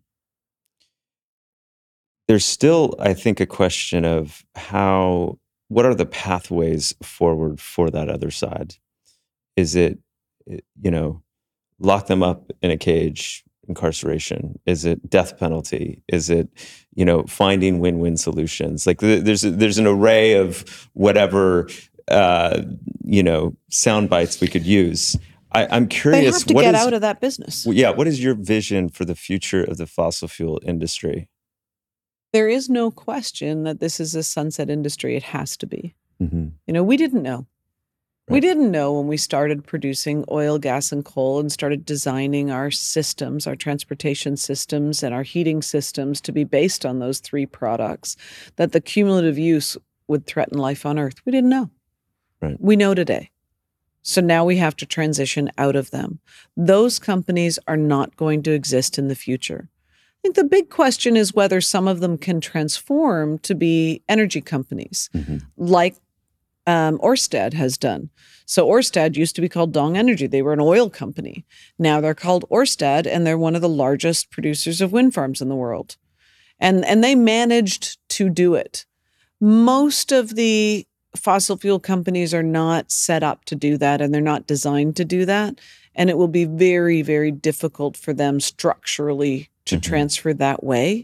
there's still, I think, a question of how, what are the pathways forward for that other side? Is it, you know, lock them up in a cage, incarceration? Is it death penalty? Is it, you know, finding win-win solutions? Like there's there's an array of whatever uh, you know, sound bites we could use. I, I'm curious. They have to what get is, out of that business. Yeah. What is your vision for the future of the fossil fuel industry? There is no question that this is a sunset industry. It has to be. Mm-hmm. You know, we didn't know. Right. We didn't know when we started producing oil, gas, and coal and started designing our systems, our transportation systems, and our heating systems to be based on those three products, that the cumulative use would threaten life on Earth. We didn't know. Right. We know today. So now we have to transition out of them. Those companies are not going to exist in the future. I think the big question is whether some of them can transform to be energy companies, mm-hmm. like um, Ørsted has done. So Ørsted used to be called Dong Energy. They were an oil company. Now they're called Ørsted, and they're one of the largest producers of wind farms in the world. And, and they managed to do it. Most of the fossil fuel companies are not set up to do that, and they're not designed to do that. And it will be very, very difficult for them structurally to mm-hmm. transfer that way.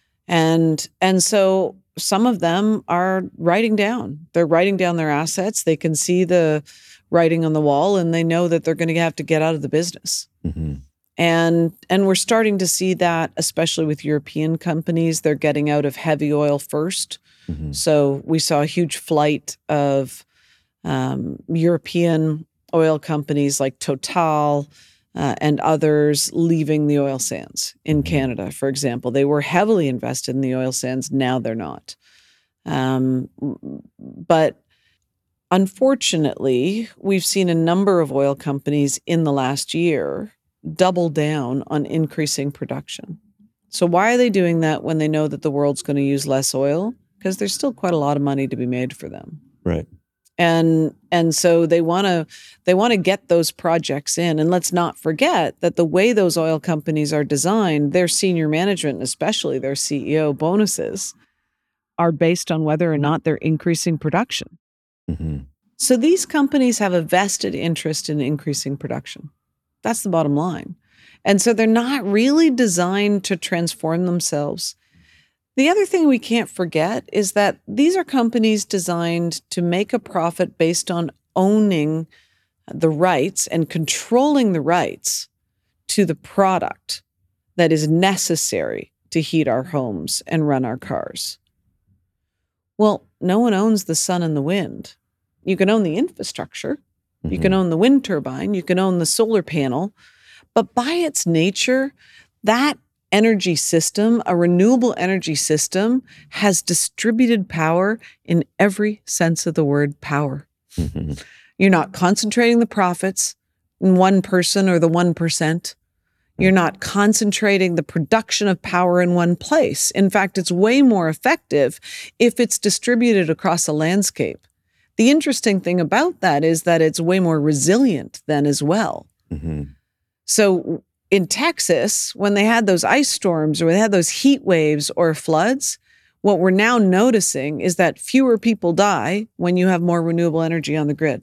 And, and so some of them are writing down. They're writing down their assets. They can see the writing on the wall, and they know that they're going to have to get out of the business. Mm-hmm. And, and we're starting to see that, especially with European companies. They're getting out of heavy oil first. Mm-hmm. So we saw a huge flight of um, European oil companies like Total uh, and others leaving the oil sands in mm-hmm. Canada, for example. They were heavily invested in the oil sands. Now they're not. Um, but unfortunately, we've seen a number of oil companies in the last year double down on increasing production. So why are they doing that when they know that the world's going to use less oil? Because there's still quite a lot of money to be made for them. Right. And and so they want to they want to get those projects in. And let's not forget that the way those oil companies are designed, their senior management, and especially their C E O bonuses, are based on whether or not they're increasing production. Mm-hmm. So these companies have a vested interest in increasing production. That's the bottom line. And so they're not really designed to transform themselves. The other thing we can't forget is that these are companies designed to make a profit based on owning the rights and controlling the rights to the product that is necessary to heat our homes and run our cars. Well, no one owns the sun and the wind. You can own the infrastructure. Mm-hmm. You can own the wind turbine. You can own the solar panel. But by its nature, that energy system, a renewable energy system, has distributed power in every sense of the word power. Mm-hmm. You're not concentrating the profits in one person or the one percent. You're not concentrating the production of power in one place. In fact, it's way more effective if it's distributed across a landscape. The interesting thing about that is that it's way more resilient then as well. Mm-hmm. So in Texas, when they had those ice storms or they had those heat waves or floods, what we're now noticing is that fewer people die when you have more renewable energy on the grid.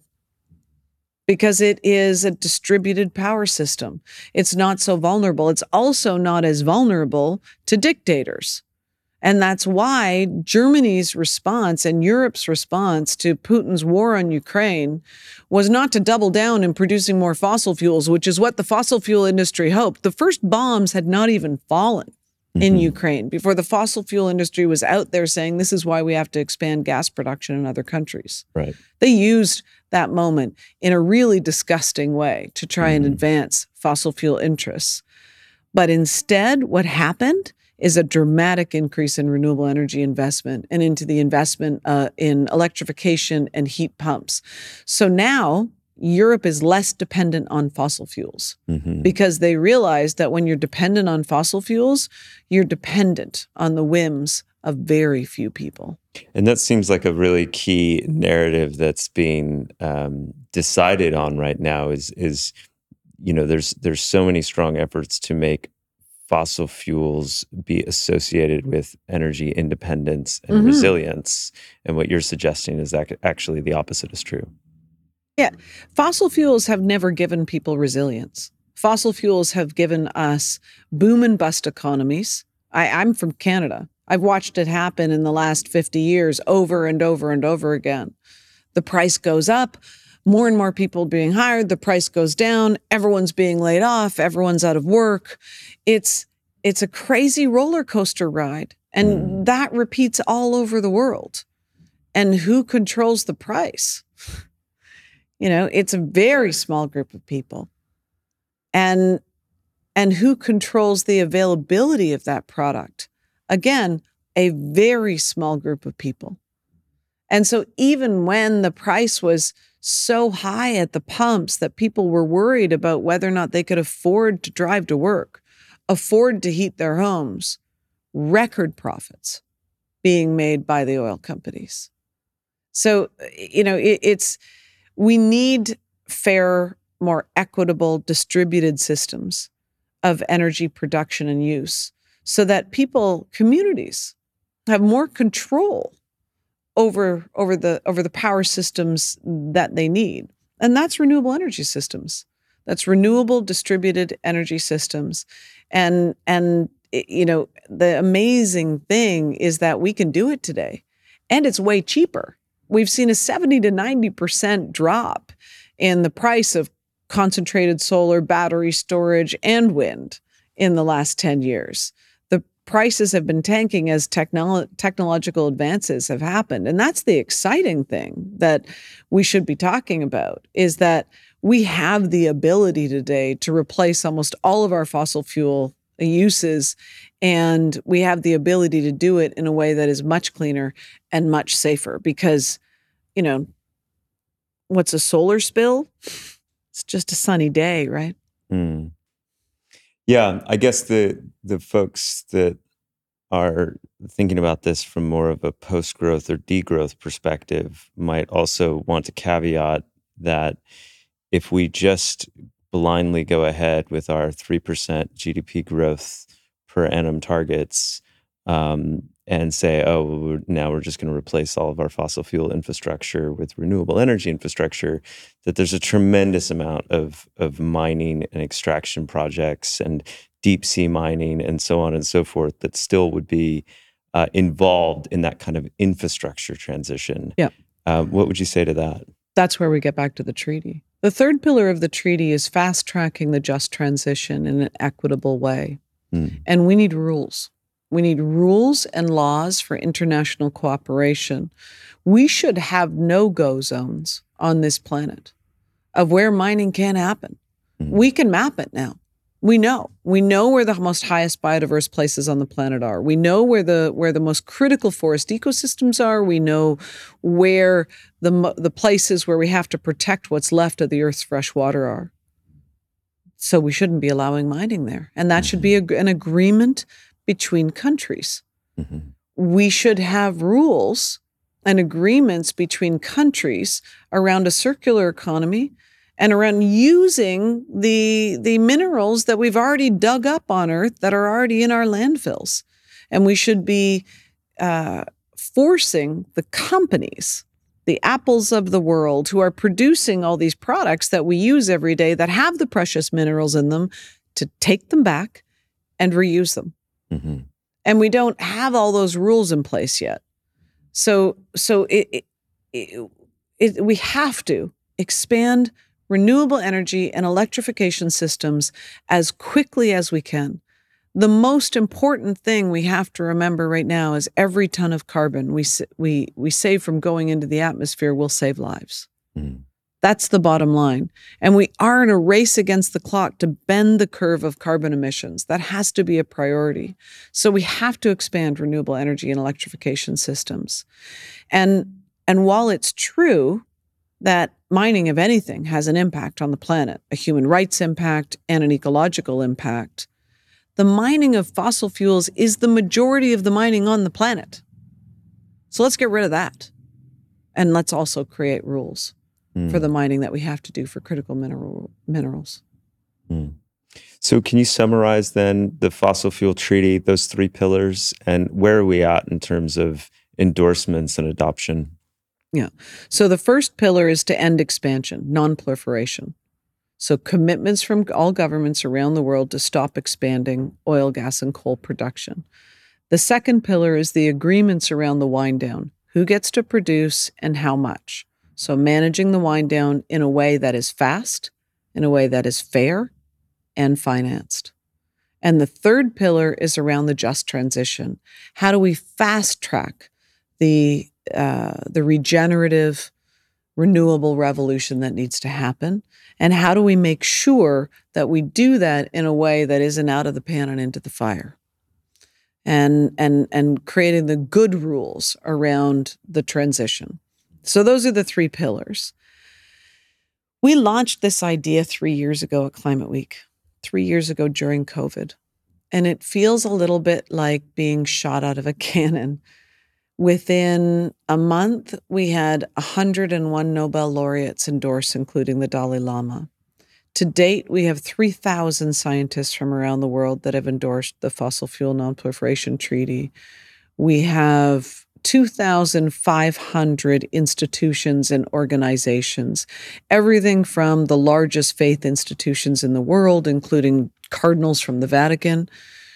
Because it is a distributed power system. It's not so vulnerable. It's also not as vulnerable to dictators. And that's why Germany's response and Europe's response to Putin's war on Ukraine was not to double down in producing more fossil fuels, which is what the fossil fuel industry hoped. The first bombs had not even fallen in mm-hmm. Ukraine before the fossil fuel industry was out there saying, this is why we have to expand gas production in other countries. Right. They used that moment in a really disgusting way to try mm-hmm. and advance fossil fuel interests. But instead, what happened is a dramatic increase in renewable energy investment and into the investment uh, in electrification and heat pumps. So now Europe is less dependent on fossil fuels mm-hmm. because they realize that when you're dependent on fossil fuels, you're dependent on the whims of very few people. And that seems like a really key narrative that's being um, decided on right now is, is, you know, there's there's so many strong efforts to make fossil fuels be associated with energy independence and mm-hmm. resilience. And what you're suggesting is that actually the opposite is true. Yeah. Fossil fuels have never given people resilience. Fossil fuels have given us boom and bust economies. I, I'm from Canada. I've watched it happen in the last fifty years over and over and over again. The price goes up, more and more people being hired, the price goes down, everyone's being laid off, everyone's out of work. It's it's a crazy roller coaster ride. And mm. that repeats all over the world. And who controls the price? You know, it's a very small group of people. And and who controls the availability of that product? Again, a very small group of people. And so even when the price was so high at the pumps that people were worried about whether or not they could afford to drive to work, afford to heat their homes, record profits being made by the oil companies. So, you know, it, it's, we need fair, more equitable, distributed systems of energy production and use so that people, communities, have more control over, over the over the power systems that they need. And that's renewable energy systems. That's renewable distributed energy systems. And, and you know, the amazing thing is that we can do it today. And it's way cheaper. We've seen a seventy to ninety percent drop in the price of concentrated solar, battery storage, and wind in the last ten years. The prices have been tanking as technolo- technological advances have happened. And that's the exciting thing that we should be talking about, is that we have the ability today to replace almost all of our fossil fuel uses, and we have the ability to do it in a way that is much cleaner and much safer because, you know, what's a solar spill? It's just a sunny day, right? Mm. Yeah, I guess the the folks that are thinking about this from more of a post-growth or degrowth perspective might also want to caveat that if we just blindly go ahead with our three percent G D P growth per annum targets, um, and say, oh, well, we're, now we're just going to replace all of our fossil fuel infrastructure with renewable energy infrastructure, that there's a tremendous amount of, of mining and extraction projects and deep sea mining and so on and so forth that still would be uh, involved in that kind of infrastructure transition. Yeah. Uh, what would you say to that? That's where we get back to the treaty. The third pillar of the treaty is fast-tracking the just transition in an equitable way. Mm. And we need rules. We need rules and laws for international cooperation. We should have no-go zones on this planet of where mining can't happen. Mm. We can map it now. We know. We know where the most highest biodiverse places on the planet are. We know where the where the most critical forest ecosystems are. We know where the the places where we have to protect what's left of the Earth's fresh water are. So we shouldn't be allowing mining there. And that mm-hmm. should be a, an agreement between countries. Mm-hmm. We should have rules and agreements between countries around a circular economy and around using the the minerals that we've already dug up on Earth that are already in our landfills. And we should be uh, forcing the companies, the Apples of the world, who are producing all these products that we use every day that have the precious minerals in them, to take them back and reuse them. Mm-hmm. And we don't have all those rules in place yet. So, so it, it, it, it, we have to expand renewable energy and electrification systems as quickly as we can. The most important thing we have to remember right now is every ton of carbon we we we save from going into the atmosphere will save lives. Mm. That's the bottom line. And we are in a race against the clock to bend the curve of carbon emissions. That has to be a priority. So we have to expand renewable energy and electrification systems. And, and while it's true that mining of anything has an impact on the planet, a human rights impact and an ecological impact, the mining of fossil fuels is the majority of the mining on the planet. So let's get rid of that. And let's also create rules mm. for the mining that we have to do for critical mineral minerals. Mm. So can you summarize then the fossil fuel treaty, those three pillars, and where are we at in terms of endorsements and adoption? Yeah. So the first pillar is to end expansion, non-proliferation. So commitments from all governments around the world to stop expanding oil, gas, and coal production. The second pillar is the agreements around the wind down. Who gets to produce and how much? So managing the wind down in a way that is fast, in a way that is fair, and financed. And the third pillar is around the just transition. How do we fast track the uh, the regenerative, renewable revolution that needs to happen? And how do we make sure that we do that in a way that isn't out of the pan and into the fire? And and and creating the good rules around the transition. So those are the three pillars. We launched this idea three years ago at Climate Week, three years ago during COVID. And it feels a little bit like being shot out of a cannon. Within a month, we had one hundred one Nobel laureates endorsed, including the Dalai Lama. To date, we have three thousand scientists from around the world that have endorsed the Fossil Fuel Non-Proliferation Treaty. We have two thousand five hundred institutions and organizations, everything from the largest faith institutions in the world, including cardinals from the Vatican,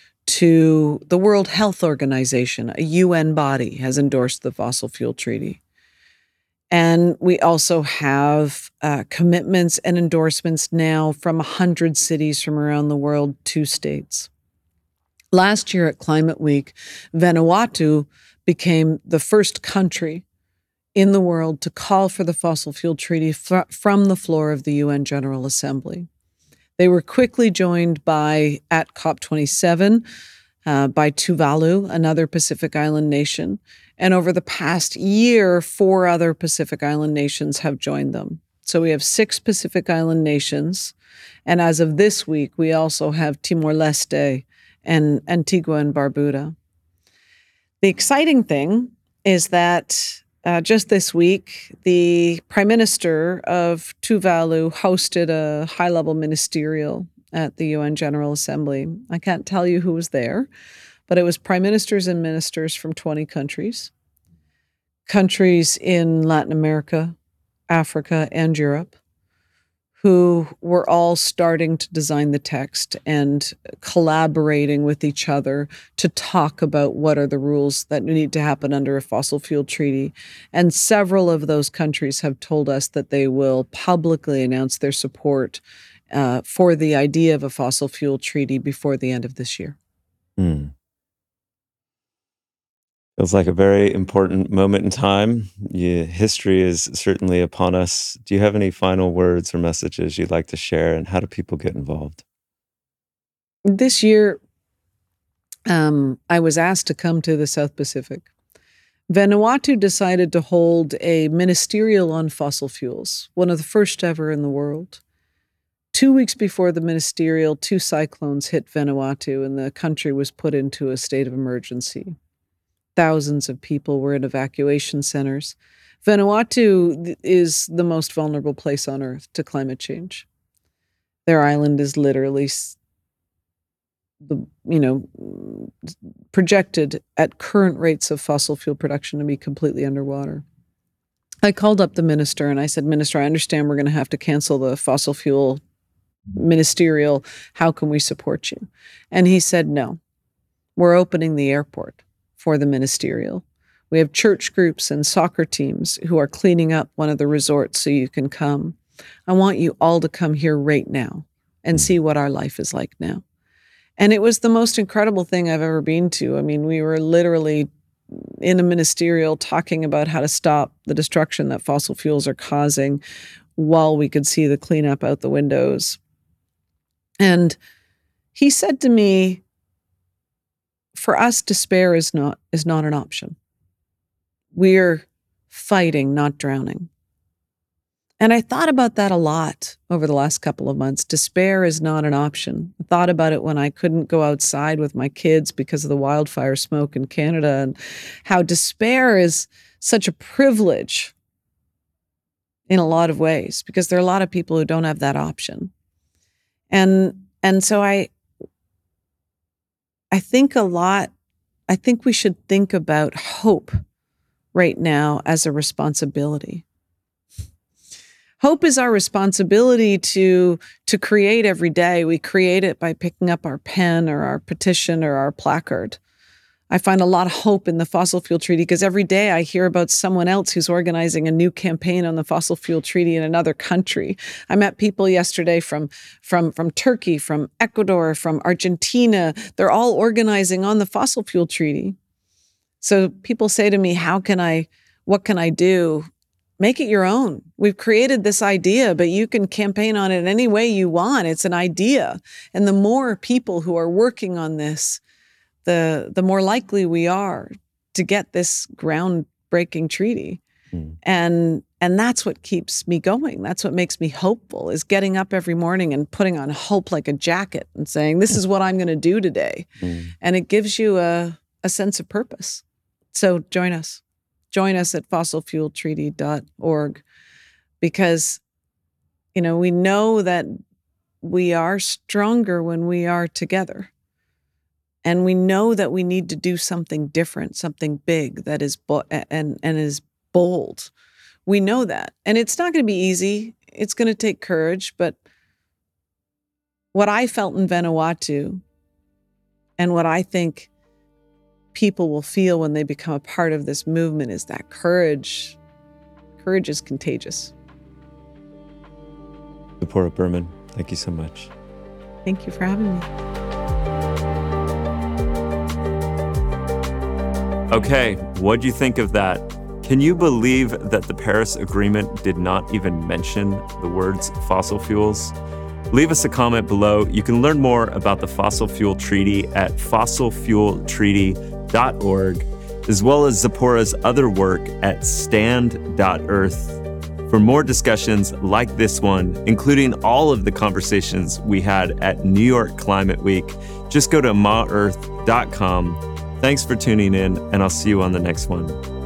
to the World Health Organization, a U N body, has endorsed the Fossil Fuel Treaty. And we also have uh, commitments and endorsements now from one hundred cities from around the world, two states. Last year at Climate Week, Vanuatu became the first country in the world to call for the Fossil Fuel Treaty fr- from the floor of the U N General Assembly. They were quickly joined by, at COP twenty-seven, uh, by Tuvalu, another Pacific Island nation. And over the past year, four other Pacific Island nations have joined them. So we have six Pacific Island nations. And as of this week, we also have Timor-Leste and Antigua and Barbuda. The exciting thing is that Uh, just this week, the Prime Minister of Tuvalu hosted a high-level ministerial at the U N General Assembly. I can't tell you who was there, but it was prime ministers and ministers from twenty countries, countries in Latin America, Africa, and Europe, who were all starting to design the text and collaborating with each other to talk about what are the rules that need to happen under a fossil fuel treaty. And several of those countries have told us that they will publicly announce their support uh, for the idea of a fossil fuel treaty before the end of this year. Mm. Feels like a very important moment in time. Yeah, history is certainly upon us. Do you have any final words or messages you'd like to share, and how do people get involved? This year, um, I was asked to come to the South Pacific. Vanuatu decided to hold a ministerial on fossil fuels, one of the first ever in the world. Two weeks before the ministerial, two cyclones hit Vanuatu, and the country was put into a state of emergency. Thousands of people were in evacuation centers. Vanuatu is the most vulnerable place on Earth to climate change. Their island is literally, the you know, projected at current rates of fossil fuel production to be completely underwater. I called up the minister and I said, Minister, I understand we're going to have to cancel the fossil fuel ministerial. How can we support you? And he said, no, we're opening the airport for the ministerial. We have church groups and soccer teams who are cleaning up one of the resorts so you can come. I want you all to come here right now and see what our life is like now. And it was the most incredible thing I've ever been to. I mean, we were literally in a ministerial talking about how to stop the destruction that fossil fuels are causing while we could see the cleanup out the windows. And he said to me, for us, despair is not is not an option. We're fighting, not drowning. And I thought about that a lot over the last couple of months. Despair is not an option. I thought about it when I couldn't go outside with my kids because of the wildfire smoke in Canada, and how despair is such a privilege in a lot of ways, because there are a lot of people who don't have that option. And and so I I think a lot, I think we should think about hope right now as a responsibility. Hope is our responsibility to, to create every day. We create it by picking up our pen or our petition or our placard. I find a lot of hope in the fossil fuel treaty because every day I hear about someone else who's organizing a new campaign on the fossil fuel treaty in another country. I met people yesterday from, from, from Turkey, from Ecuador, from Argentina. They're all organizing on the fossil fuel treaty. So people say to me, how can I, what can I do? Make it your own. We've created this idea, but you can campaign on it any way you want. It's an idea. And the more people who are working on this, the the more likely we are to get this groundbreaking treaty. Mm. And and that's what keeps me going. That's what makes me hopeful, is getting up every morning and putting on hope like a jacket and saying, this is what I'm going to do today. Mm. And it gives you a, a sense of purpose. So join us. Join us at fossil fuel treaty dot org, because, you know, we know that we are stronger when we are together. And we know that we need to do something different, something big that is bo- and, and is bold. We know that. And it's not going to be easy. It's going to take courage. But what I felt in Vanuatu, and what I think people will feel when they become a part of this movement, is that courage. Courage is contagious. Zipporah Berman, thank you so much. Thank you for having me. Okay, what'd you think of that? Can you believe that the Paris Agreement did not even mention the words fossil fuels? Leave us a comment below. You can learn more about the Fossil Fuel Treaty at fossil fuel treaty dot org, as well as Zipporah's other work at stand dot earth. For more discussions like this one, including all of the conversations we had at New York Climate Week, just go to ma earth dot com. Thanks for tuning in, and I'll see you on the next one.